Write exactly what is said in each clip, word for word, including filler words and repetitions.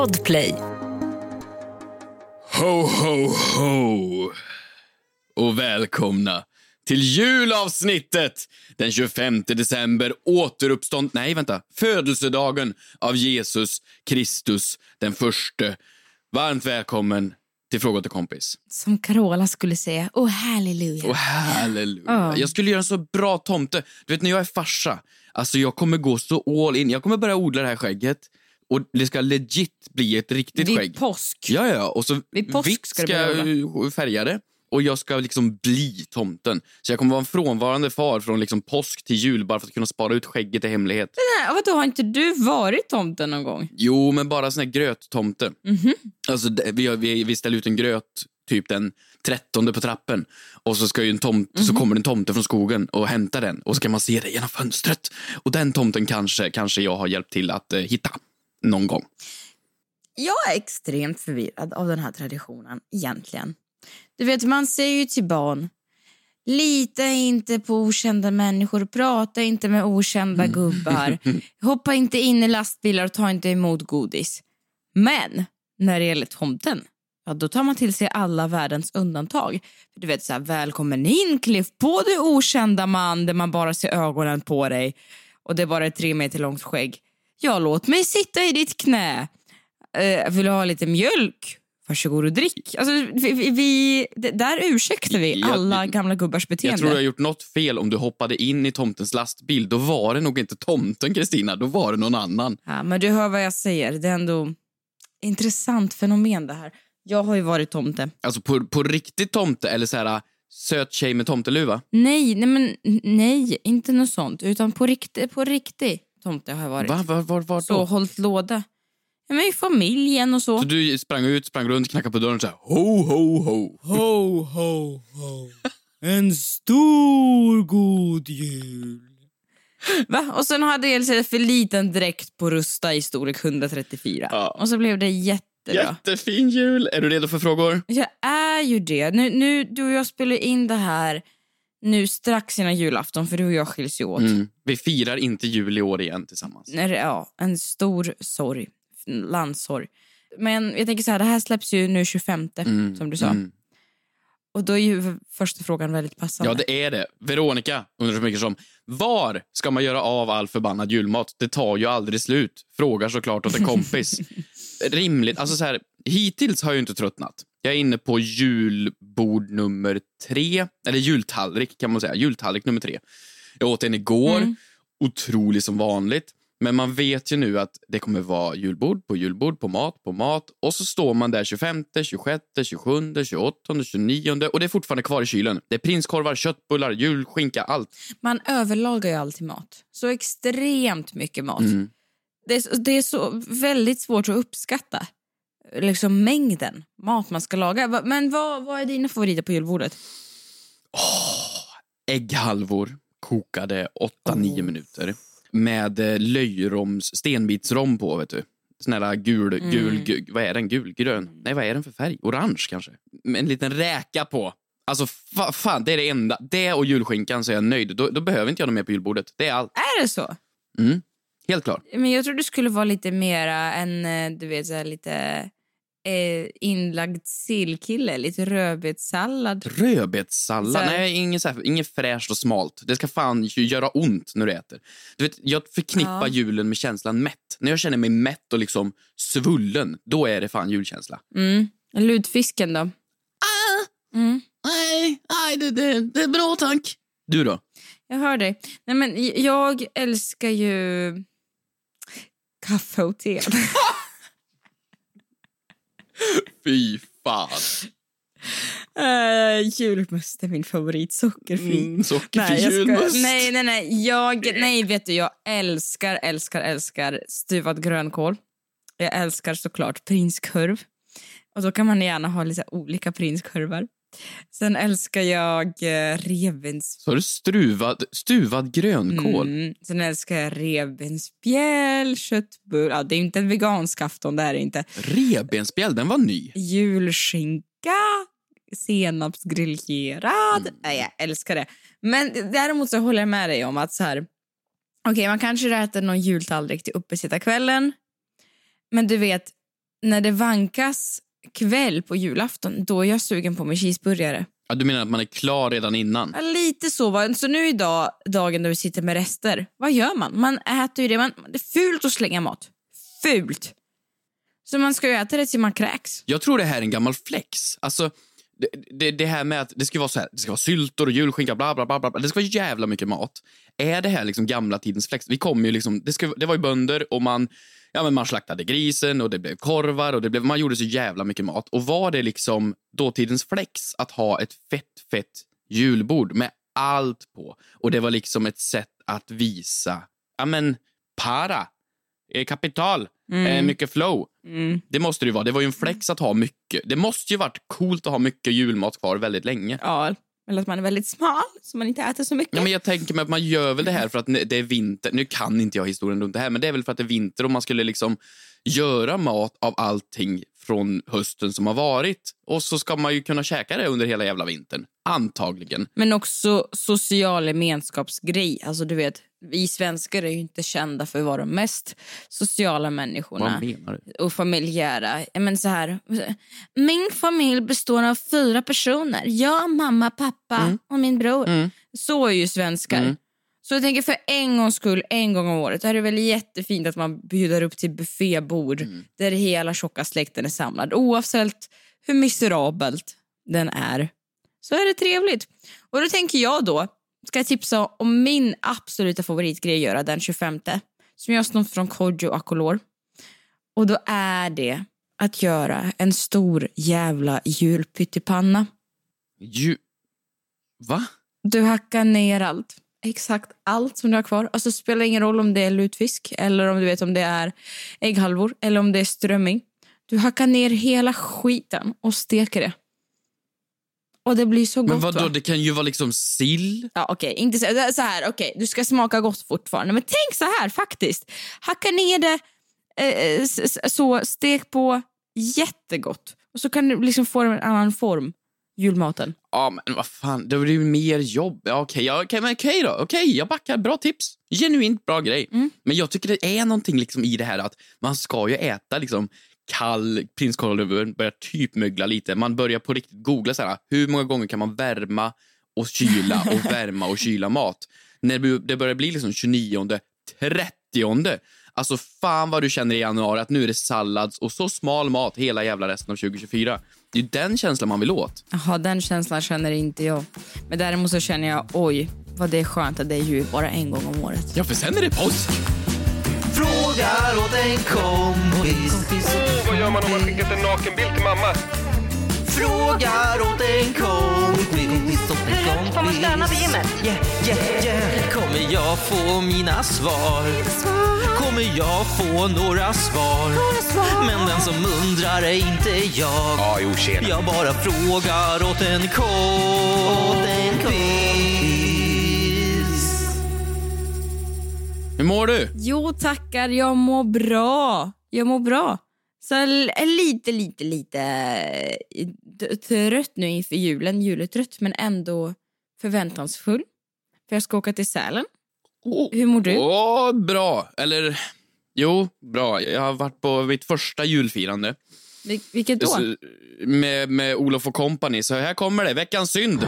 Podplay. Ho, ho, ho. Och välkomna till julavsnittet. Den tjugofemte december, återuppstånd... Nej, vänta. Födelsedagen av Jesus Kristus den första. Varmt välkommen till Fråga till kompis. Som Carola skulle säga, åh halleluja. Åh halleluja. Oh. Jag skulle göra en så bra tomte. Du vet, när jag är farsa, alltså jag kommer gå så all in. Jag kommer börja odla det här skägget. Och det ska legit bli ett riktigt Vid skägg. påsk. Ja, ja. Och så Vid påsk vitt ska ska det jag färga det. Och jag ska liksom bli tomten. Så jag kommer vara en frånvarande far från liksom påsk till jul. Bara för att kunna spara ut skägget i hemlighet. Nej, vadå, har inte du varit tomten någon gång? Jo, men bara sån här gröttomte. Mm-hmm. Alltså, vi, vi, vi ställer ut en gröt typ den trettonde på trappen. Och så, ska ju en tomte, mm-hmm. så kommer en tomte från skogen och hämtar den. Och så kan man se det genom fönstret. Och den tomten kanske, kanske jag har hjälpt till att eh, hitta någon gång. Jag är extremt förvirrad av den här traditionen egentligen. Du vet, man säger ju till barn, lita inte på okända människor, prata inte med okända mm. gubbar, hoppa inte in i lastbilar och ta inte emot godis. Men när det gäller tomten, ja, då tar man till sig alla världens undantag. Du vet, så här, välkommen in, kliff på du okända man, där man bara ser ögonen på dig och det är bara ett tre meter långt skägg. Ja, låt mig sitta i ditt knä. Uh, vill du ha lite mjölk? Varsågod och drick. Alltså, vi, vi, där ursäktar vi alla jag, gamla gubbars beteende. Jag tror jag har gjort något fel om du hoppade in i tomtens lastbil. Då var det nog inte tomten, Kristina. Då var det någon annan. Ja, men du hör vad jag säger. Det är ändå intressant fenomen det här. Jag har ju varit tomte. Alltså på, på riktigt tomte eller så här söt tjej med tomteluva? Nej, nej men nej, inte något sånt. Utan på riktigt, på riktigt tomte har jag varit. Va, var, var, var då? Så hållit låda. Men i familjen och så. Så du sprang ut, sprang runt, knackade på dörren och så här, ho, ho, ho. Ho, ho, ho. En stor god jul. Va? Och sen hade jag för liten dräkt på Rusta i storlek etthundratrettiofyra. Ja. Och så blev det jättebra. Jättefin jul. Är du redo för frågor? Jag är ju det. Nu, nu du och jag spelar in det här nu strax innan julafton, för du och jag skiljs ju åt. Mm. Vi firar inte jul i år igen tillsammans. Nej, ja, en stor sorg. Landsorg. Men jag tänker så här, det här släpps ju nu tjugofemte mm, som du sa. Mm. Och då är ju första frågan väldigt passande. Ja, det är det. Veronica undrar så mycket som, var ska man göra av all förbannad julmat? Det tar ju aldrig slut. Frågar såklart åt en kompis. Rimligt. Alltså så här, hittills har jag ju inte tröttnat. Jag är inne på julbord nummer tre. Eller jultallrik kan man säga. Jultallrik nummer tre. Jag åt en igår. Mm. Otroligt som vanligt. Men man vet ju nu att det kommer vara julbord på julbord, på mat, på mat. Och så står man där tjugofemte, tjugosjätte, tjugosjunde, tjugoåttonde, tjugonionde. Och det är fortfarande kvar i kylen. Det är prinskorvar, köttbullar, julskinka, allt. Man överlagar ju alltid mat. Så extremt mycket mat. Mm. Det, är, det är så väldigt svårt att uppskatta. Liksom mängden mat man ska laga. Men vad, vad är dina favoriter på julbordet? Oh, ägghalvor kokade åtta nio oh. minuter. Med löjroms, stenbitsrom på, vet du. Sån här gul, mm. gul, gul, vad är den? Gulgrön? Nej, vad är den för färg? Orange kanske? Med en liten räka på. Alltså, fa- fan, det är det enda. Det och julskinkan så är jag nöjd. Då, då behöver inte jag något mer på julbordet. Det är allt. Är det så? Mm, helt klart. Men jag tror du skulle vara lite mera en, du vet, så här, lite eh, inlagd sillkille. Lite rödbetssallad. Rödbetssallad? Så... Nej, inget, så här, inget fräscht och smalt. Det ska fan göra ont när du äter. Du vet, jag förknippar ja. julen med känslan mätt. När jag känner mig mätt och liksom svullen, då är det fan julkänsla. Mm. Lutfisken då? Ah! Mm. Nej, nej det, det, det är bra, tack. Du då? Jag hör dig. Nej, men jag älskar ju kaffe och te. Fy fan. Uh, julmust är min favorit. Sockerfri. Mm, sockerfri nej, julmust. Nej, nej, nej. Jag, nej, vet du, jag älskar, älskar, älskar stuvad grönkål. Jag älskar såklart prinskorv. Och då kan man gärna ha lite olika prinskorvar. Sen älskar jag eh, revbens... Så har du struvad, stuvad grönkål? Mm. Sen älskar jag revbensspjäll, köttbull. Ja, det är inte en vegansk afton, det är det inte. Revbensspjäll, den var ny. Julskinka, senapsgriljerad. Mm. Nej, jag älskar det. Men däremot så håller jag med dig om att så här... Okej, okay, man kanske äter någon jultallrik till uppesittarkvällen. Men du vet, när det vankas kväll på julafton, då är jag sugen på min cheeseburgare. Ja, du menar att man är klar redan innan? Ja, lite så. Va? Så nu idag, dagen då vi sitter med rester, vad gör man? Man äter ju det. Man, det är fult att slänga mat. Fult. Så man ska ju äta det till man kräks. Jag tror det här är en gammal flex. Alltså, det, det, det här med att det ska vara så här, det ska vara syltor och julskinka, bla bla bla bla. Det ska vara jävla mycket mat. Är det här liksom gamla tidens flex? Vi kommer ju liksom, det, ska, det var ju bönder och man, ja, men man slaktade grisen och det blev korvar och det blev, man gjorde så jävla mycket mat. Och var det liksom dåtidens flex att ha ett fett, fett julbord med allt på? Och det var liksom ett sätt att visa, ja men, para, eh, kapital, mm. eh, mycket flow. Mm. Det måste det ju vara. Det var ju en flex att ha mycket. Det måste ju varit coolt att ha mycket julmat kvar väldigt länge. Ja, eller att man är väldigt smal så man inte äter så mycket. Ja, men jag tänker mig att man gör väl det här för att det är vinter. Nu kan inte jag historien runt det här, men det är väl för att det är vinter och man skulle liksom göra mat av allting från hösten som har varit. Och så ska man ju kunna käka det under hela jävla vintern. Antagligen. Men också social gemenskapsgrej. Alltså du vet, vi svenskar är ju inte kända för att vara de mest sociala människorna. Vad menar du? Och familjära. Men så här, min familj består av fyra personer. Jag, mamma, pappa mm. och min bror. Mm. Så är ju svenskar. Mm. Så jag tänker för en gångs skull, en gång om året, är det väl jättefint att man bjuder upp till buffébord mm. där hela tjocka släkten är samlad. Oavsett hur miserabelt den är, så är det trevligt. Och då tänker jag då, ska jag tipsa om min absoluta favoritgrej att göra den tjugofemte. Som jag snott från Kodjo Akolor. Och då är det att göra en stor jävla julpyttipanna. Ju... Va? Du hackar ner allt. Exakt allt som du har kvar. Alltså spelar ingen roll om det är lutfisk eller om du vet om det är ägghalvor eller om det är strömming. Du hackar ner hela skiten och steker det. Och det blir så gott. Men vadå, va? Det kan ju vara liksom sill. Ja, okej, okay. Inte så, så här, okej, okay. Du ska smaka gott fortfarande. Men tänk så här faktiskt. Hacka ner det eh, så stek på jättegott. Och så kan du liksom få en annan form. Julmaten. Ja, men vad fan, det blir ju mer jobb. Ja, okej, okay, okay, men okej okay då. Okej, okay, jag backar. Bra tips. Genuint bra grej. Mm. Men jag tycker det är någonting liksom i det här att man ska ju äta liksom kall prinskorv, börjar typ mögla lite. Man börjar på riktigt googla så här, hur många gånger kan man värma och kyla och värma och kyla mat? När det börjar bli liksom tjugonionde, trettionde. Alltså fan vad du känner i januari att nu är det sallads och så smal mat hela jävla resten av tjugo tjugofyra. Det är ju den känslan man vill åt. Jaha, den känslan känner inte jag. Men däremot så känner jag, oj, vad det är skönt att det är jul bara en gång om året. Ja, för sen är det påsk. Frågar åt en kompis. Oh, vad gör man om man skickat en nakenbild till mamma? Frågar åt en kompis. Hur får man stöna vid gymmet? Yeah, yeah, yeah. Kommer jag få mina svar? Kommer jag få några svar? Men den som undrar är inte jag. Ja, jo, tjena. Jag bara frågar åt en kompis. Hur mår du? Jo, tackar. Jag mår bra. Jag mår bra. Så jag är lite, lite, lite trött nu inför julen. Juletrött, men ändå förväntansfull. För jag ska åka till Sälen. Oh, Hur mår du? Åh, bra. Eller, jo, bra. Jag har varit på mitt första julfirande. Vil- vilket då? Så, med, med Olof och company. Så här kommer det. Veckans synd.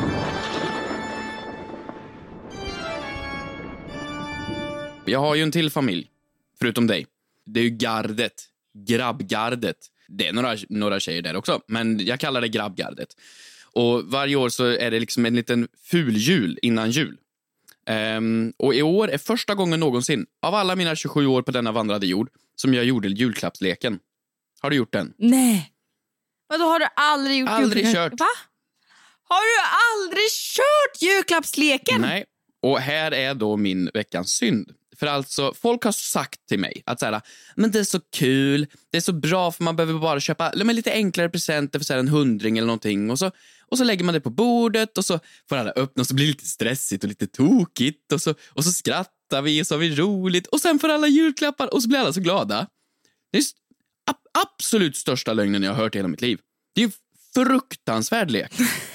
Jag har ju en till familj. Förutom dig. Det är ju gardet. Grabbgardet. Det är några, några tjejer där också. Men jag kallar det grabbgardet. Och varje år så är det liksom en liten fuljul innan jul. Um, och i år är första gången någonsin av alla mina tjugosju år på denna vandrade jord som jag gjorde julklappsleken. Har du gjort den? Nej. Vadå, har du aldrig gjort Aldrig julklapp... kört. Va? Har du aldrig kört julklappsleken? Nej. Och här är då min veckans synd. För alltså, folk har sagt till mig att så här, men det är så kul, det är så bra för man behöver bara köpa men lite enklare presenter för så här, en hundring eller någonting. Och så, och så lägger man det på bordet och så får alla öppna och så blir det lite stressigt och lite tokigt. Och så, och så skrattar vi och så har vi roligt. Och sen får alla julklappar och så blir alla så glada. Det är ab- absolut största lögnen jag har hört i hela mitt liv. Det är en fruktansvärd lek.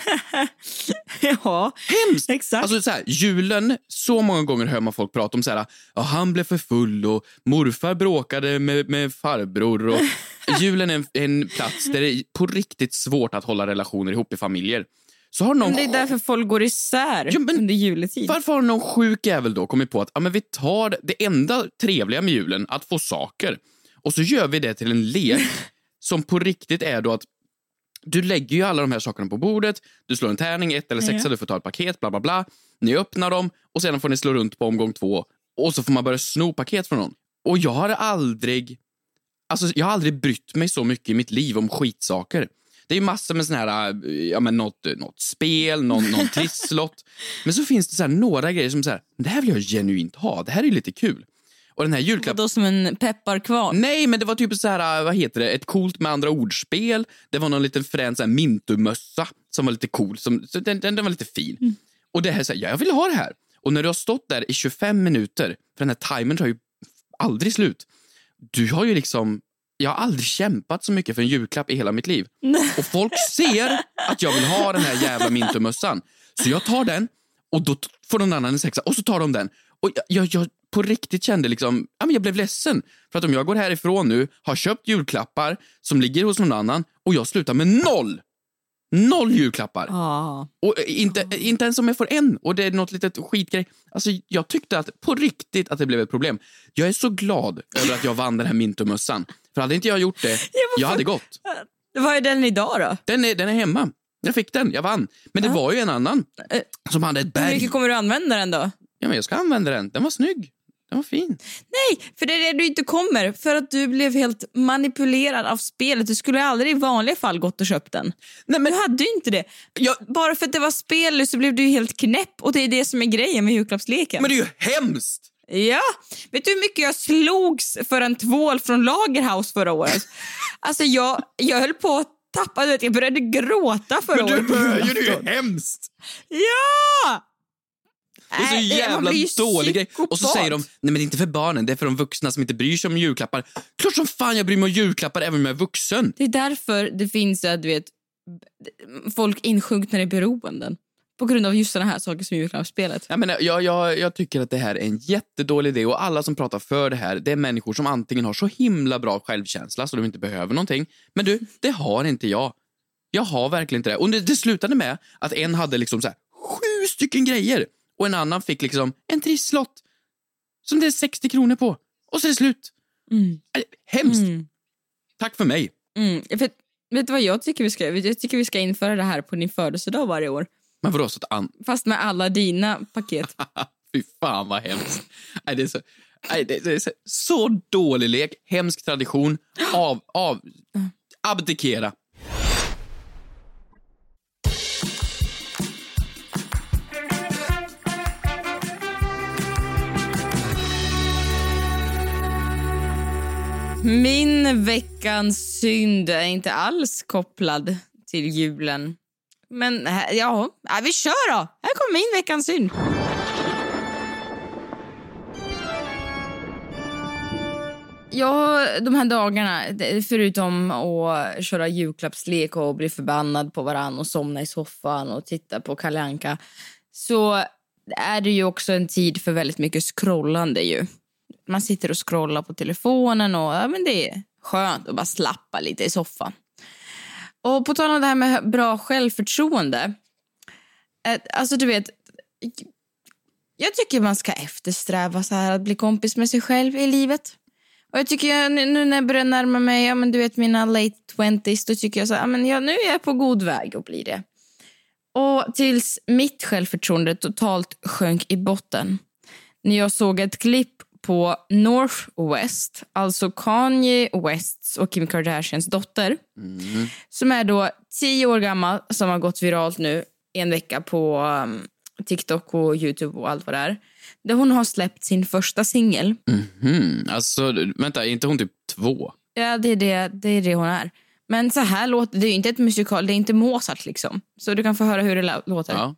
Ja, hemskt. Exakt. Alltså så här, julen, så många gånger hör man folk prata om så här, ja, han blev för full och morfar bråkade med, med farbror och julen är en, en plats där det är på riktigt svårt att hålla relationer ihop i familjer. Så har någon... Men det är därför folk går isär ja, men under juletid. Varför har någon sjuk jävel då kommit på att ja, men vi tar det enda trevliga med julen, att få saker. Och så gör vi det till en lek som på riktigt är då att du lägger ju alla de här sakerna på bordet. Du slår en tärning, ett eller sexa, ja. Du får ta ett paket, bla bla bla. Ni öppnar dem och sedan får ni slå runt på omgång två. Och så får man börja sno paket från någon. Och jag har aldrig... Alltså jag har aldrig brytt mig så mycket i mitt liv om skitsaker. Det är ju massor med sån här, ja men något, något spel, någon, någon trisslott. Men så finns det så här några grejer som så här, det här vill jag genuint ha. Det här är ju lite kul. Och den här julklappen... Då som en pepparkvarn? Nej, men det var typ så här, vad heter det? Ett coolt med andra ordspel. Det var någon liten frän så här mintumössa som var lite cool. Som, så den, den, den var lite fin. Mm. Och det här så här, ja, jag vill ha det här. Och när du har stått där i tjugofem minuter, för den här timern tar ju aldrig slut. Du har ju liksom... Jag har aldrig kämpat så mycket för en julklapp i hela mitt liv. Och folk ser att jag vill ha den här jävla mintumössan. Så jag tar den och då får någon annan en sexa och så tar de den. Och jag, jag, jag på riktigt kände liksom, ja, men jag blev ledsen. För att om jag går härifrån nu, har köpt julklappar som ligger hos någon annan och jag slutar med noll. Noll julklappar. Ah. Och inte, ah. inte ens om jag får en. Och det är något litet skitgrej. Alltså jag tyckte att på riktigt att det blev ett problem. Jag är så glad över att jag vann den här mintumössan. För hade inte jag gjort det, ja, jag hade gått. Vad är den idag då? Den är, den är hemma. Jag fick den, jag vann. Men det ah. var ju en annan som hade ett berg. Hur mycket kommer du använda den då? Ja, men jag ska använda den. Den var snygg. Den var fin. Nej, för det är det du inte kommer. För att du blev helt manipulerad av spelet. Du skulle aldrig i vanliga fall gått och köpt den. Nej, men du hade ju inte det. Jag... Bara för att det var spel så blev du helt knäpp. Och det är det som är grejen med julklappsleken. Men det är ju hemskt! Ja, vet du hur mycket jag slogs för en tvål från Lagerhaus förra året? Alltså jag, jag höll på att tappa, vet, jag började gråta förra året. Men du, det är ju hemskt! Ja! Det är så jävla dålig grej. Och så säger de, nej men det är inte för barnen, det är för de vuxna som inte bryr sig om julklappar. Klart som fan jag bryr mig om julklappar även om jag är vuxen. Det är därför det finns, du vet, folk insjunknar i beroenden. På grund av just sådana här saker som julklappsspelet. Jag, menar, jag, jag, jag tycker att det här är en jättedålig idé. Och alla som pratar för det här, det är människor som antingen har så himla bra självkänsla så de inte behöver någonting. Men du, det har inte jag. Jag har verkligen inte det. Och det, det slutade med att en hade liksom så här, sju stycken grejer. Och en annan fick liksom en trisslott som det är sextio kronor på. Och så är det slut. Mm. Hemskt. Mm. Tack för mig. Mm. Vet, vet du vad jag tycker vi ska? Jag tycker vi ska införa det här på din födelsedag varje år. Men vadå så att an... Fast med alla dina paket. Fy fan vad hemskt. Nej, det är så, nej, det är så, så dålig lek. Hemsk tradition. Av, av, abdikera. Min veckans synd är inte alls kopplad till julen. Men ja, vi kör då. Här kommer min veckans synd. Ja, de här dagarna, förutom att köra julklappslek och bli förbannad på varann och somna i soffan och titta på Kalle Anka, så är det ju också en tid för väldigt mycket scrollande ju. Man sitter och scrollar på telefonen och ja, men det är skönt att bara slappa lite i soffan. Och på tal om det här med bra självförtroende. Alltså du vet, jag tycker man ska eftersträva så här att bli kompis med sig själv i livet. Och jag tycker jag, nu när jag börjar närma mig, ja men du vet mina late twenties, då tycker jag så här, ja men jag, nu är jag på god väg att bli det. Och tills mitt självförtroende totalt sjönk i botten. När jag såg ett klipp på North West, alltså Kanye Wests och Kim Kardashians dotter. Mm. Som är då tio år gammal, som har gått viralt nu en vecka på um, TikTok och YouTube och allt vad det är. Där hon har släppt sin första singel. Mm-hmm. Alltså, vänta, är inte hon typ två? Ja, det är det, det är det hon är. Men så här låter det är ju inte ett musikal, det är inte Mozart liksom. Så du kan få höra hur det låter. Ja.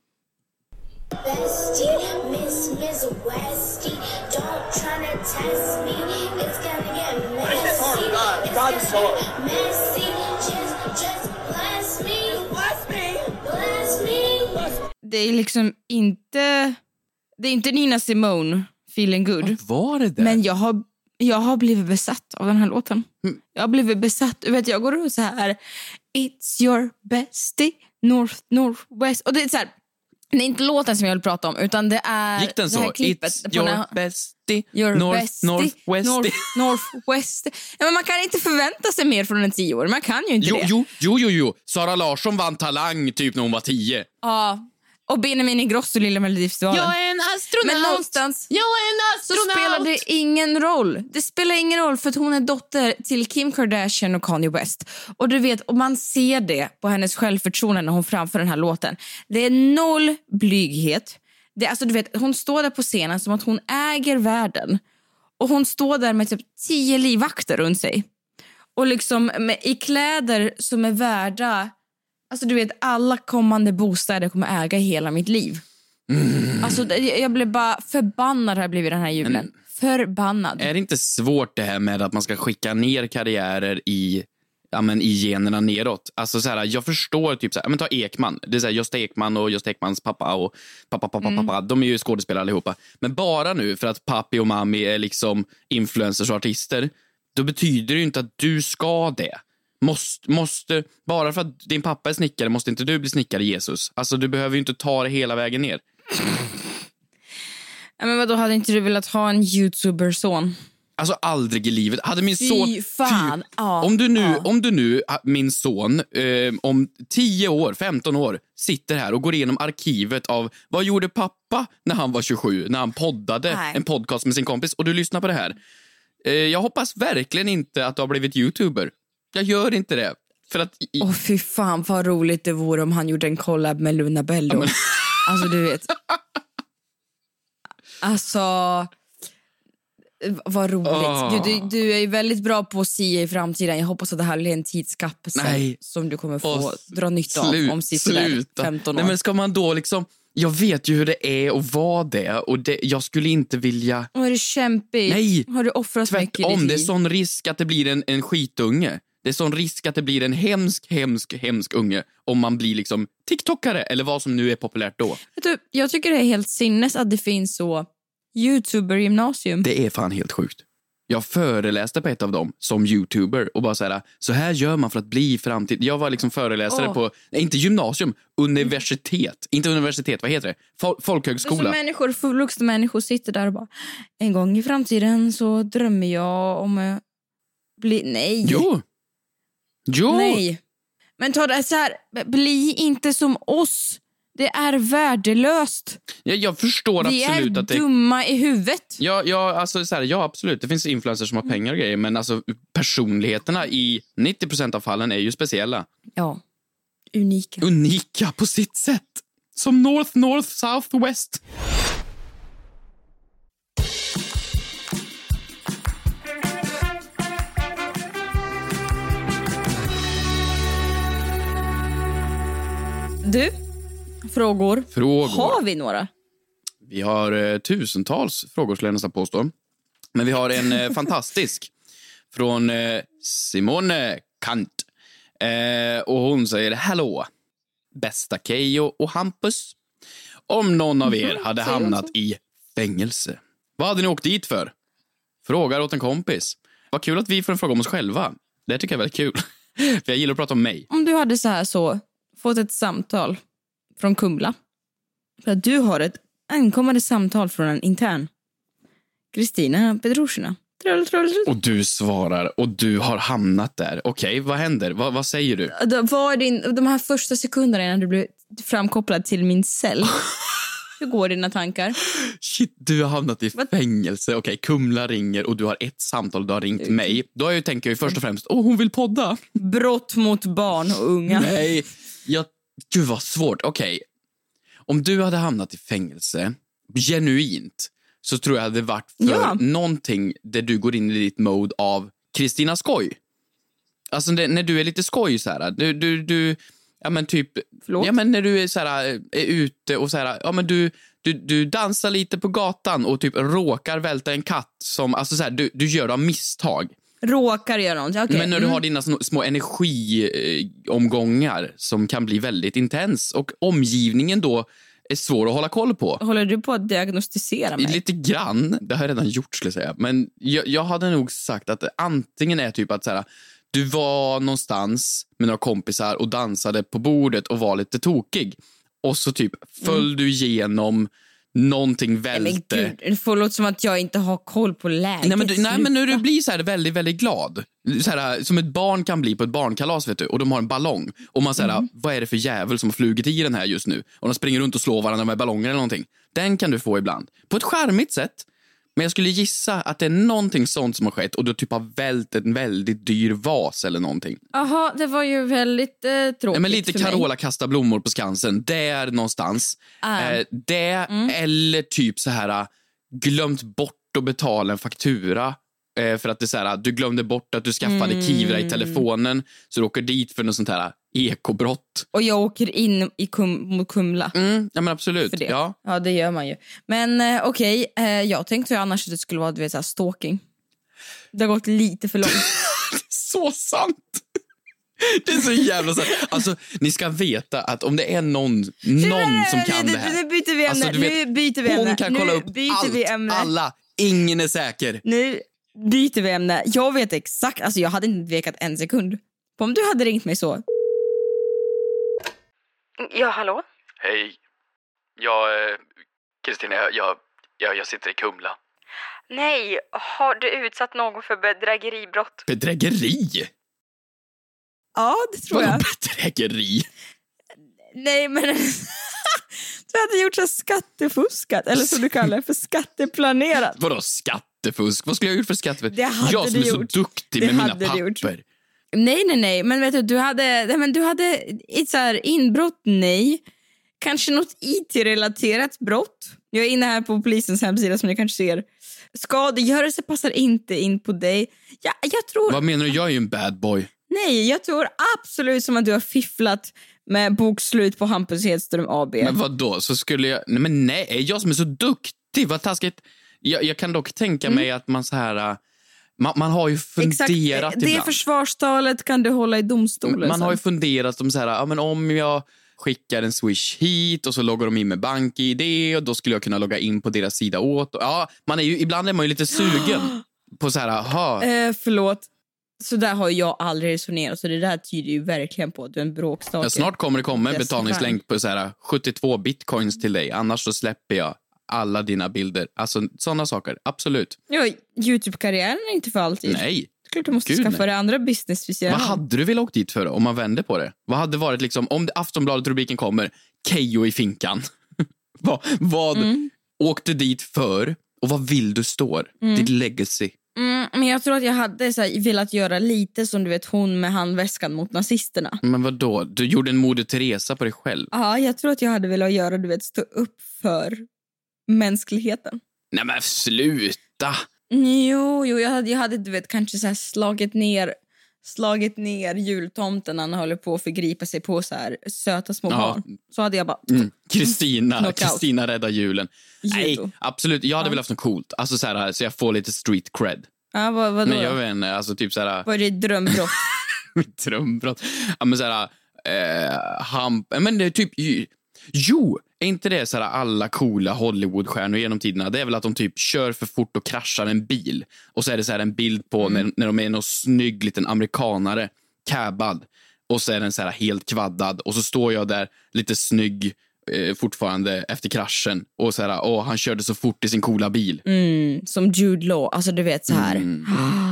Det är liksom inte... Det är inte Nina Simone, Feeling Good. Vad var det där? Men jag har Jag har blivit besatt av den här låten. Mm. Jag har blivit besatt. Du vet, jag går runt så här. It's your bestie, North, Northwest. Och det är så här. Det är inte låten som jag vill prata om, utan det är Gick den det så? här klippet. It's på your när- bestie, Your North, bestie, Northwest. North, Northwest. Ja, men man kan inte förvänta sig mer från en tio år. Man kan ju inte Jo, det. jo, jo, jo, jo. Sara Larsson vann Talang typ när hon var tio. Ja. Och Benjamin Ingrosso, lilla Melodifestivalen. är en astronaut. Men någonstans Jag är en så spelar det ingen roll. Det spelar ingen roll för att hon är dotter till Kim Kardashian och Kanye West. Och du vet, och man ser det på hennes självförtroende när hon framför den här låten. Det är noll blyghet. Det, alltså, du vet, hon står där på scenen som att hon äger världen. Och hon står där med typ tio livvakter runt sig. Och liksom med, i kläder som är värda... Alltså du vet, alla kommande bostäder kommer äga hela mitt liv. Mm. Alltså jag blev bara förbannad här blivit den här julen. Men, förbannad. Är det inte svårt det här med att man ska skicka ner karriärer i, ja, men i generna neråt? Alltså så här, jag förstår typ så här, men ta Ekman. Det är så här, Gösta Ekman och Gösta Ekmans pappa och pappa, pappa, mm. pappa. De är ju skådespelare allihopa. Men bara nu för att pappi och mammi är liksom influencers och artister, då betyder det ju inte att du ska det. Måste, måste, bara för att din pappa är snickare måste inte du bli snickare, Jesus. Alltså du behöver ju inte ta det hela vägen ner. Ja, men vadå, hade inte du velat ha en YouTuber-son? Alltså aldrig i livet. Hade min Fy son... fan. Fy, ja, om du nu, ja. om du nu min son eh, om tio år, femton år sitter här och går igenom arkivet av vad gjorde pappa när han var tjugosju, när han poddade Nej. en podcast med sin kompis och du lyssnar på det här. Eh, jag hoppas verkligen inte att du har blivit YouTuber. Jag gör inte det. För att... Åh oh, fy fan vad roligt det vore om han gjorde en collab med Luna Bello. Ja, men... Alltså du vet. Alltså... Vad roligt. Oh. Du, du, du är ju väldigt bra på att sia i framtiden. Jag hoppas att det här är en tidskapsel Nej. som du kommer få Oh, dra nytta slut, av om sisådär femton år. Nej, men ska man då liksom... Jag vet ju hur det är att vara det. Och det, jag skulle inte vilja... Och är det kämpigt? Nej. Har du offrat mycket i ditt Tvärtom, liv? det är sån risk att det blir en, en skitunge. Det är sån risk att det blir en hemsk, hemsk, hemsk unge om man blir liksom TikTokare eller vad som nu är populärt då. Vet du, jag tycker det är helt sinnes att det finns så YouTuber-gymnasium. Det är fan helt sjukt. Jag föreläste på ett av dem som YouTuber och bara så här, så här gör man för att bli i framtiden. Jag var liksom föreläsare oh. på, nej, inte gymnasium, universitet. Inte universitet, vad heter det? Fol- folkhögskola. Så människor, fullvuxna människor sitter där och bara, en gång i framtiden så drömmer jag om att bli, nej. Jo. Jo. Nej. Men ta det så här, bli inte som oss. Det är värdelöst. Ja, jag förstår Vi absolut är att det... dumma i huvudet. Ja, ja, alltså, så här, ja, absolut. Det finns influencers som har pengar och grejer. Men alltså, personligheterna i nittio procent av fallen är ju speciella. Ja, unika. Unika på sitt sätt. Som North, North, South, West. Du, frågor. Frågor. Har vi några? Vi har eh, tusentals frågor skulle jag nästan påstå. Men vi har en eh, fantastisk från eh, Simone Kant. Eh, och hon säger, hallå, bästa Keyyo och Hampus. Om någon av er hade hamnat i fängelse, vad hade ni åkt dit för? Frågar åt en kompis. Vad kul att vi får en fråga om oss själva. Det tycker jag är väldigt kul. För jag gillar att prata om mig. Om du hade så här så fått ett samtal från Kumla. För att du har ett ankommande samtal från en intern. Kristina Petrushina. Trull, trull, trull. Och du svarar och du har hamnat där. Okej, okay, vad händer? Va, vad säger du? Vad är din, de här första sekunderna innan du blev framkopplad till min cell. Hur går dina tankar? Shit, du har hamnat i Vad? fängelse. Okej, okay, Kumla ringer och du har ett samtal, du har ringt mm. mig. Då har jag ju tänkt ju först och främst, åh, oh, hon vill podda. Brott mot barn och unga. Nej, jag, gud vad svårt. Okej, okay. Om du hade hamnat i fängelse, genuint, så tror jag det varit för ja. någonting där du går in i ditt mode av Kristina Skoj. Alltså det, när du är lite skoj så här, du, du, du ja men typ, Förlåt? ja men när du är så här, är ute och så här, ja men du, du, du dansar lite på gatan och typ råkar välta en katt som, alltså så här, du, du gör det av misstag. Råkar göra något, okay. Men när du mm. har dina små, små energiomgångar som kan bli väldigt intens och omgivningen då är svår att hålla koll på. Håller du på att diagnostisera mig? Lite grann, det har jag redan gjort skulle jag säga. Men jag, jag hade nog sagt att det antingen är typ att så här, du var någonstans med några kompisar och dansade på bordet och var lite tokig. Och så typ föll mm. du igenom någonting välte. Nej, men gud, det får låta som att jag inte har koll på läget. Nej men, du, nej, men när du blir så här väldigt, väldigt glad. Så här, som ett barn kan bli på ett barnkalas, vet du. Och de har en ballong. Och man säger, mm. vad är det för jävel som har flugit i den här just nu? Och de springer runt och slår varandra med ballonger eller någonting. Den kan du få ibland. På ett charmigt sätt. Men jag skulle gissa att det är någonting sånt som har skett. Och du typ har vält en väldigt dyr vas eller någonting. Jaha, det var ju väldigt eh, tråkigt. Nej, men lite Carola kasta blommor på Skansen. Där någonstans. Uh. Eh, det mm. eller typ så här glömt bort att betala en faktura. Eh, för att det är så här, du glömde bort att du skaffade mm. Kivra i telefonen. Så du åker dit för något sånt här ekobrott. Och jag åker in i kum, mot Kumla. Mm, ja men absolut. Det. Ja. ja, det gör man ju. Men eh, okej, okay, eh, jag tänkte ju annars att det skulle vara, du vet, så här, stalking. Det har gått lite för långt. Så sant. Det är så jävla sant. Alltså, ni ska veta att om det är någon, någon som kan det här. Nu byter vi ämne. Alltså, du vet, nu byter vi ämne. Hon kan kolla nu upp allt, alla. Ingen är säker. Nu byter vi ämne. Jag vet exakt, alltså jag hade inte tvekat en sekund. Om du hade ringt mig så. Ja, hallå? Hej. Jag, Kristina, jag, jag, jag, jag sitter i Kumla. Nej, har du utsatt någon för bedrägeribrott? Bedrägeri? Ja, det tror Vadå jag. Bedrägeri? Nej, men du hade gjort så skattefuskat. Eller som du kallar det, för skatteplanerat. Vadå skattefusk? Vad skulle jag gjort för skattefusk? Det hade jag som du är gjort. så duktig det med mina papper. Nej, nej, nej. Men vet du, du hade, nej, men du hade ett så här inbrott, nej. Kanske något I T-relaterat brott. Jag är inne här på polisens hemsida som ni kanske ser. Skadegörelse passar inte in på dig. Ja, jag tror... Vad menar du? Jag är ju en bad boy. Nej, jag tror absolut som att du har fifflat med bokslut på Hampus Hedström A B. Men vad då? Så skulle jag... Nej, men nej, jag som är så duktig. Vad taskigt. Jag, jag kan dock tänka mm. mig att man så här... Man, man har ju funderat Exakt, ibland. det försvarstalet kan du hålla i domstolen. Man har ju funderat om så här, ja, men om jag skickar en swish hit och så loggar de in med bank-I D och då skulle jag kunna logga in på deras sida åt. Ja, man är ju, ibland är man ju lite sugen på så här, aha. Eh, förlåt. Så där har jag aldrig resonerat, så det där tyder ju verkligen på att du är en bråkstake. Ja, snart kommer det komma en betalningslänk på så här sjuttiotvå bitcoins till dig. Annars så släpper jag alla dina bilder. Alltså sådana saker, absolut. Ja, YouTube-karriären är inte för alltid. Nej. Klart du måste Gud, skaffa nej. dig andra business. Vad hade du velat åkt dit för om man vände på det? Vad hade varit liksom, om Aftonbladet-rubriken kommer, Keyyo i finkan. vad vad mm. åkte dit för och vad vill du stå? Mm. Ditt legacy. Mm, men jag tror att jag hade så här, velat göra lite som du vet hon med handväskan mot nazisterna. Men vad då? Du gjorde en Moder Teresa på dig själv. Ja, jag tror att jag hade velat göra, du vet, stå upp för mänskligheten. Nej men sluta. Jo, jo jag hade, jag hade du vet kanske så här slagit ner slagit ner jultomten när han håller på att förgripa sig på så här söta små ja. barn. Så hade jag bara Kristina, mm, Kristina rädda julen. Judo. Nej, absolut. Jag hade ja. väl haft något coolt. Alltså så här så jag får lite street cred. Ja, vad vad då? Men jag vet inte, alltså typ så här. Vad är det drömbrott? Mitt drömbrott. Ja men så här eh han men det är typ jo, är inte det så här alla coola Hollywoodstjärnor genom tiderna? Det är väl att de typ kör för fort och kraschar en bil. Och så är det så här en bild på mm. när, när de är någon snygg liten amerikanare cabbad. Och så är den så här helt kvaddad. Och så står jag där lite snygg eh, fortfarande efter kraschen. Och så här, åh han körde så fort i sin coola bil. Mm, som Jude Law, alltså du vet så här. Mm.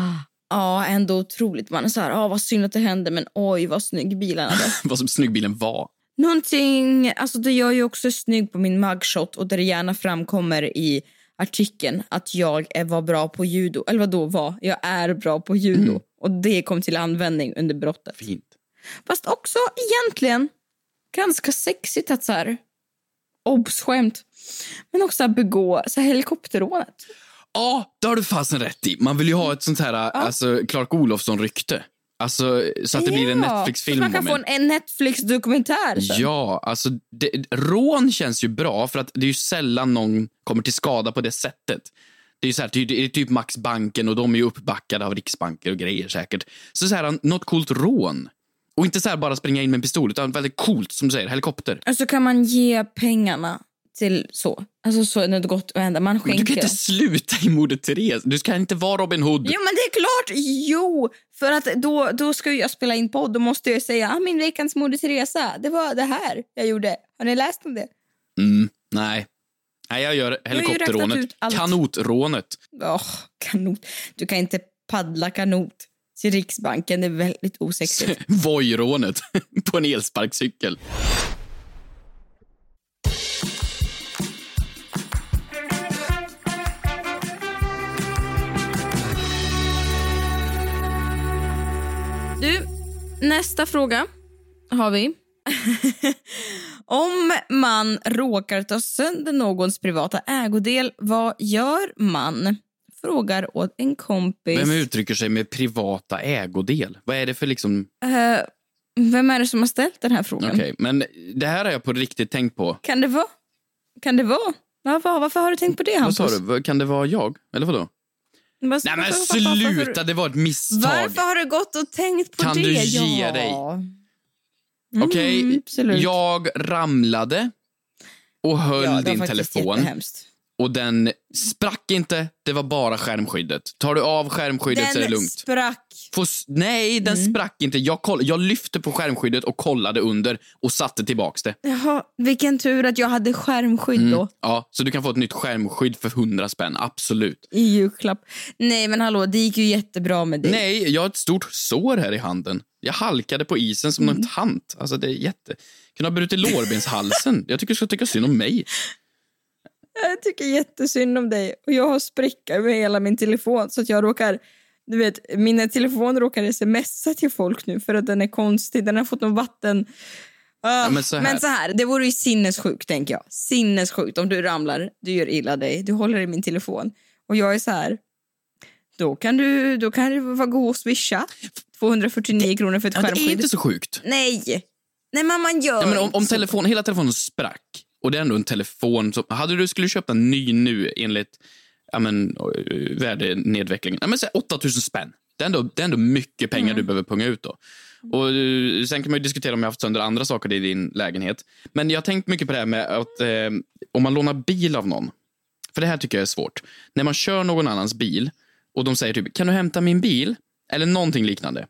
Ja, ändå otroligt. Man är så här, ja vad synd att det hände, men oj vad snygg bilen hade. Vad som snygg bilen var. Någonting, alltså det gör ju också snygg på min mugshot och där det gärna framkommer i artikeln att jag är, var bra på judo. Eller vad då var? Jag är bra på judo. Mm. Och det kom till användning under brottet. Fint. Fast också egentligen ganska sexigt att så här obs-skämt. Men också att begå så här helikopterrånet. Ja, det har du fasen rätt i. Man vill ju ha ett sånt här, ja. alltså Clark Olofsson-rykte. Alltså, så att det ja, blir en Netflix-film. Så man kan få en, en Netflix-dokumentär. Så. Ja, alltså det, rån känns ju bra för att det är ju sällan någon kommer till skada på det sättet. Det är ju så här, det är typ Max Banken och de är ju uppbackade av riksbanker och grejer säkert. Så så här, något coolt rån. Och inte så här bara springa in med en pistol utan väldigt coolt som du säger, helikopter. Och så kan man ge pengarna till så. Alltså så är det gott att hända. Man skänker. Men du kan inte sluta i Moder Therese. Du ska inte vara Robin Hood. Jo, men det är klart. Jo, för att då, då ska jag spela in podd. Då måste jag säga, ah, min veckans Moder Teresa. Det var det här jag gjorde. Har ni läst om det? Mm, nej. Nej, jag gör helikopterrånet. Kanotrånet. Åh, oh, kanot. Du kan inte paddla kanot till Riksbanken. Det är väldigt osexigt. Vojrånet på en elsparkcykel. Du, nästa fråga har vi. Om man råkar ta sönder någons privata ägodel, vad gör man? Frågar åt en kompis. Vem uttrycker sig med privata ägodel? Vad är det för liksom... Uh, vem är det som har ställt den här frågan? Okej, okay, men det här har jag på riktigt tänkt på. Kan det vara? Kan det vara? Varför, varför har du tänkt på det, Hampus? Vad sa du? Kan det vara jag? Eller vadå? Vad, Nej, men varför, sluta, varför, det var ett misstag. Varför har du gått och tänkt på kan det? Kan du ge ja. dig? Mm, Okej, okay, jag ramlade och höll ja, din telefon. Och den sprack inte, det var bara skärmskyddet. Tar du av skärmskyddet den så är det lugnt. Den sprack. Får, nej, den mm. sprack inte. Jag, koll, jag lyfte på skärmskyddet och kollade under och satte tillbaks det. Jaha, vilken tur att jag hade skärmskydd mm. då. Ja, så du kan få ett nytt skärmskydd för hundra spänn, absolut. I julklapp. Nej, men hallå, det gick ju jättebra med dig. Nej, jag har ett stort sår här i handen. Jag halkade på isen som mm. en tant. Alltså det är jätte... Kunde ha brutit lårbenshalsen. Jag tycker du ska tycka synd om mig. Jag tycker jättesynd om dig. Och jag har spricka med hela min telefon. Så att jag råkar... Du vet, mina telefon råkar smsa till folk nu. För att den är konstig. Den har fått någon vatten... Uh, ja, men, så här. men så här, det vore ju sinnessjukt, tänker jag. Sinnessjukt om du ramlar. Du gör illa dig. Du håller i min telefon. Och jag är så här... Då kan du, då kan du vara god och swisha. tvåhundrafyrtionio kronor för ett ja, skärmskydd. Det är inte så sjukt. Nej. Nej, men man gör Nej, men om, om telefon, hela telefonen sprack. Och det är ändå en telefon som, hade du skulle köpa en ny nu enligt ja men värdenedvecklingen. Ja men så åtta tusen spänn. Det är ändå det är ändå mycket pengar mm. du behöver punga ut då. Och sen kan man ju diskutera om jag har haft sönder andra saker i din lägenhet. Men jag har tänkt mycket på det här med att eh, om man lånar bil av någon. För det här tycker jag är svårt. När man kör någon annans bil och de säger typ, kan du hämta min bil? Eller någonting liknande.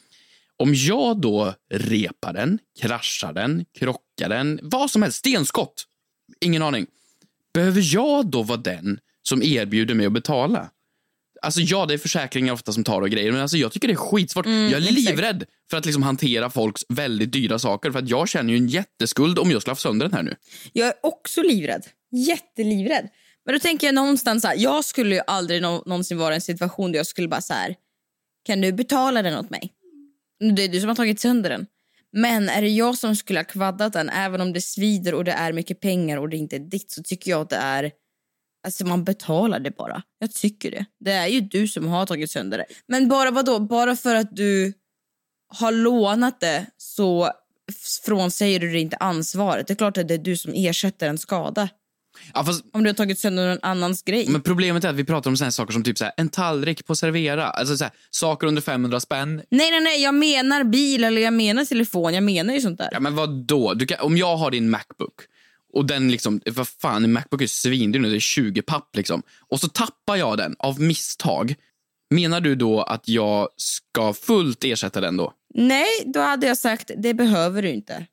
Om jag då repar den, kraschar den, krockar den, vad som helst, stenskott, ingen aning. Behöver jag då vara den som erbjuder mig att betala? Alltså ja, det är försäkringar ofta som tar och grejer, men alltså jag tycker det är skitsvårt. Mm, jag är livrädd för att liksom hantera folks väldigt dyra saker, för att jag känner ju en jätteskuld om jag skulle ha sönder den här nu. Jag är också livrädd, jättelivrädd. Men då tänker jag någonstans så här, jag skulle ju aldrig nå- någonsin vara i en situation där jag skulle bara så här, kan du betala den åt mig? Det är du som har tagit sönder den. Men är det jag som skulle ha kvaddat den, även om det svider och det är mycket pengar och det inte är ditt, så tycker jag att det är, alltså man betalar det bara. Jag tycker det. Det är ju du som har tagit sönder det. Men bara vad då? Bara för att du har lånat det så frånsäger du det inte ansvaret. Det är klart att det är du som ersätter en skada. Ja, fast, om du har tagit sönder någon annans grej. Men problemet är att vi pratar om såna här saker som typ så här, en tallrik på servera. Alltså så här, saker under femhundra spänn. Nej, nej, nej. Jag menar bil eller jag menar telefon. Jag menar ju sånt där. Ja, men vad då? Du kan, om jag har din MacBook och den liksom, vad fan, en MacBook är svindyr nu, det är tjugo papp liksom. Och så tappar jag den av misstag. Menar du då att jag ska fullt ersätta den då? Nej, då hade jag sagt, det behöver du inte.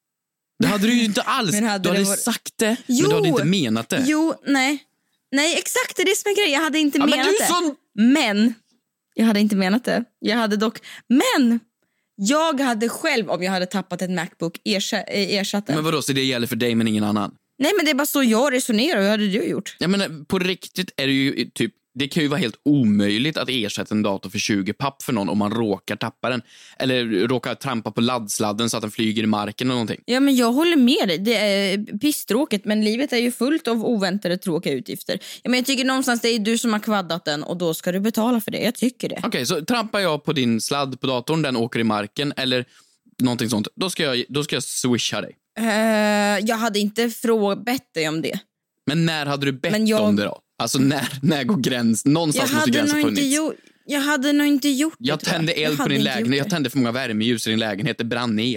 Det hade du ju inte alls. Men hade du hade var... sagt det, jo, men du hade inte menat det. Jo, nej. Nej, exakt, det är det som är grejen. Jag hade inte ja, menat men du det. Sån... Men, jag hade inte menat det. Jag hade dock, men jag hade själv, om jag hade tappat ett MacBook, ersatt, ersatt den. Men vadå, så det gäller för dig men ingen annan? Nej, men det är bara så jag resonerar. Hur hade du gjort? Jag menar, på riktigt är det ju typ, det kan ju vara helt omöjligt att ersätta en dator för tjugo papp för någon om man råkar tappa den. Eller råkar trampa på laddsladden så att den flyger i marken eller någonting. Ja, men jag håller med dig. Det är pisstråkigt, men livet är ju fullt av oväntade tråkiga utgifter. Ja, men jag tycker någonstans det är du som har kvaddat den och då ska du betala för det. Jag tycker det. Okej, okay, så trampar jag på din sladd på datorn, den åker i marken eller någonting sånt. Då ska jag, då ska jag swisha dig. Uh, jag hade inte frågat bett dig om det. Men när hade du bett jag... om det då? Alltså när, när går gräns? Någonstans måste gränsen funnits. Gjort, jag hade nog inte gjort det. Jag tände eld på din lägenhet. Jag tände för många värmeljus i din lägenhet. Det brann ner.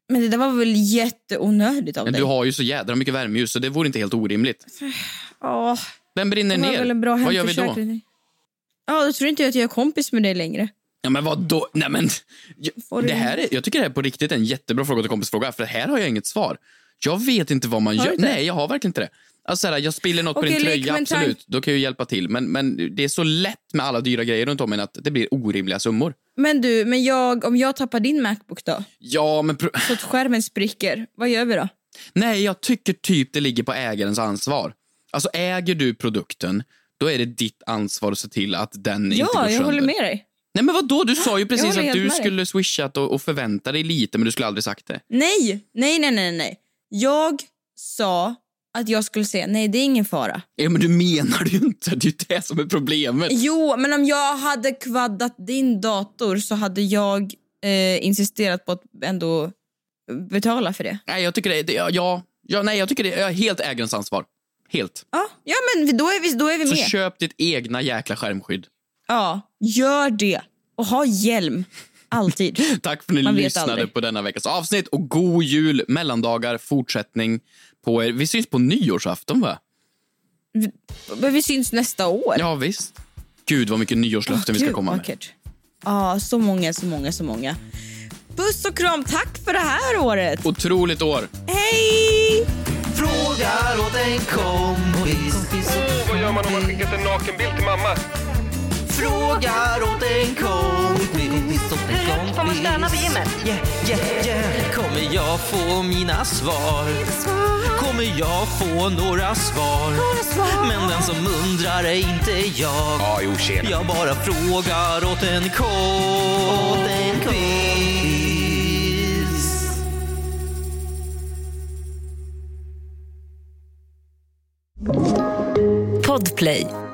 Men det där var väl jätteonödigt av Men dig. du har ju så jädra mycket värmeljus så det vore inte helt orimligt. Åh, Den brinner det var ner. väl en bra Vad gör vi då? hemförsäkring. Ja, då tror inte jag att jag är kompis med dig längre. Ja, men vad då? Nej, men Får du- det här är, jag tycker det här är på riktigt en jättebra fråga till kompisfråga, för här har jag inget svar. Jag vet inte vad man Har gör. du inte? Nej, jag har verkligen inte det. Alltså så här, jag spiller något Okej, på din lek tröja, med en tank. absolut. Då kan jag ju hjälpa till. Men, men det är så lätt med alla dyra grejer runt om en att det blir orimliga summor. Men du, men jag, om jag tappar din MacBook då? Ja, men... Pro- Så att skärmen spricker. Vad gör vi då? Nej, jag tycker typ det ligger på ägarens ansvar. Alltså äger du produkten, då är det ditt ansvar att se till att den inte går Ja, sönder. jag håller med dig. Nej, men vad då? Du sa ju precis håller att helt du med dig. skulle swishat och, och förvänta dig lite, men du skulle aldrig sagt det. Nej, nej, nej, nej, nej. Jag sa att jag skulle säga nej, det är ingen fara. Ja, men du menar det ju inte. Det är ju det som är problemet. Jo, men om jag hade kvaddat din dator så hade jag eh, insisterat på att ändå betala för det. Nej, jag tycker det, det ja, ja, nej, jag tycker det är helt ägarens ansvar. Helt. Ja, ja men då är vi, då är vi Så med. köp ditt egna jäkla skärmskydd. Ja, gör det. Och ha hjälm. Alltid. Tack för att ni Man vet lyssnade aldrig. på denna veckas avsnitt. Och god jul, mellandagar, fortsättning på er. Vi syns på nyårsafton, va? Men vi syns nästa år. Ja, visst. Gud, vad mycket nyårslöften vi ska Gud, komma med. vackert. Ja, så många, så många, så många. Puss och kram, tack för det här året. Otroligt år. Hej! Frågar åt en kompis. Åh, vad gör man om man skickat en nakenbild till mamma? Frågar åt en kompis. Åt en kompis. Får man stöna på gymmet? Yeah, yeah, yeah. Kommer jag få mina svar? Kommer jag få några svar? Men den som undrar är inte jag. Ja, jo, tjena. Jag bara frågar åt en kompis. Podplay.